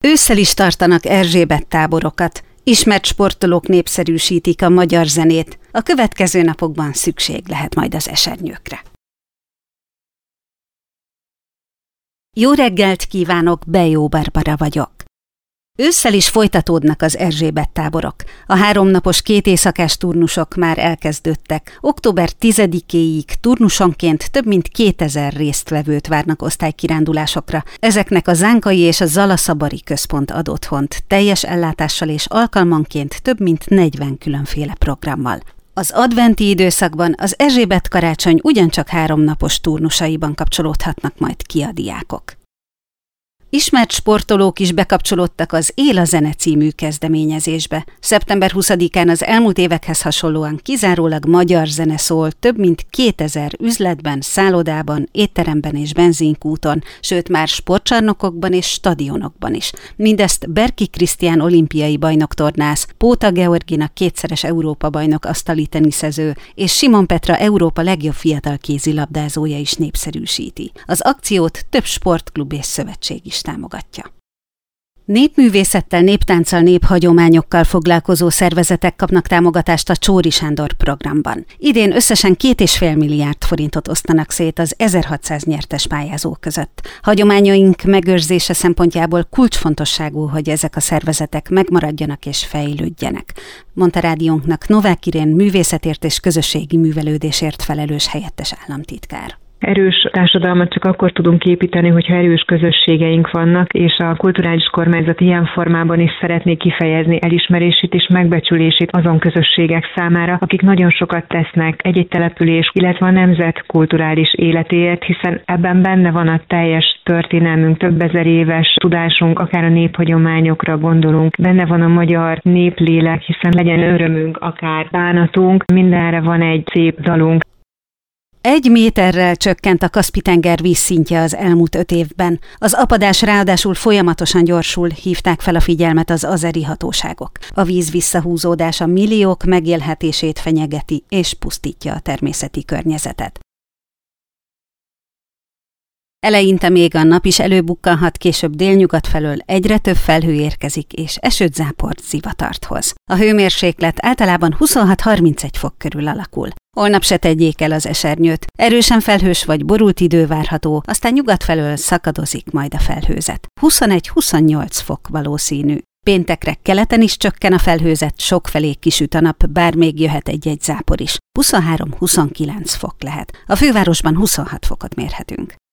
Ősszel is tartanak Erzsébet táborokat. Ismert sportolók népszerűsítik a magyar zenét. A következő napokban szükség lehet majd az esernyőkre. Jó reggelt kívánok, Bejó Barbara vagyok. Ősszel is folytatódnak az Erzsébet táborok. A 3 napos 2 éjszakás turnusok már elkezdődtek. Október 10-éig turnusonként több mint 2000 résztvevőt várnak osztálykirándulásokra. Ezeknek a Zánkai és a Zalaszabari központ ad otthont, teljes ellátással és alkalmanként több mint 40 különféle programmal. Az adventi időszakban az Erzsébet karácsony ugyancsak 3 napos turnusaiban kapcsolódhatnak majd ki a diákok. Ismert sportolók is bekapcsolódtak az Él a zene című kezdeményezésbe. Szeptember 20-án az elmúlt évekhez hasonlóan kizárólag magyar zene szól több mint 2000 üzletben, szállodában, étteremben és benzinkúton, sőt már sportcsarnokokban és stadionokban is. Mindezt Berki Krisztián olimpiai bajnoktornász, Póta Georginak 2-szeres Európa-bajnok asztali teniszező és Simon Petra Európa legjobb fiatal kézilabdázója is népszerűsíti. Az akciót több sportklub és szövetség is támogatja. Népművészettel, néptánccal, néphagyományokkal foglalkozó szervezetek kapnak támogatást a Csóri Sándor programban. Idén összesen 2,5 milliárd forintot osztanak szét az 1600 nyertes pályázó között. Hagyományaink megőrzése szempontjából kulcsfontosságú, hogy ezek a szervezetek megmaradjanak és fejlődjenek, mondta rádiónknak Novák Irén művészetért és közösségi művelődésért felelős helyettes államtitkár. Erős társadalmat csak akkor tudunk építeni, hogyha erős közösségeink vannak, és a kulturális kormányzat ilyen formában is szeretné kifejezni elismerését és megbecsülését azon közösségek számára, akik nagyon sokat tesznek egy-egy település, illetve a nemzet kulturális életéért, hiszen ebben benne van a teljes történelmünk, több ezer éves tudásunk, akár a néphagyományokra gondolunk, benne van a magyar néplélek, hiszen legyen örömünk, akár bánatunk, mindenre van egy szép dalunk. 1 méterrel csökkent a Kaszpi-tenger vízszintje az elmúlt 5 évben. Az apadás ráadásul folyamatosan gyorsul, hívták fel a figyelmet az azeri hatóságok. A víz visszahúzódása milliók megélhetését fenyegeti és pusztítja a természeti környezetet. Eleinte még a nap is előbukkanhat, később délnyugat felől egyre több felhő érkezik, és esőt, záport, zivatart hoz. A hőmérséklet általában 26-31 fok körül alakul. Holnap se tegyék el az esernyőt. Erősen felhős vagy borult idő várható, aztán nyugat felől szakadozik majd a felhőzet. 21-28 fok valószínű. Péntekre keleten is csökken a felhőzet, sokfelé kisüt a nap, bár még jöhet egy-egy zápor is. 23-29 fok lehet. A fővárosban 26 fokot mérhetünk.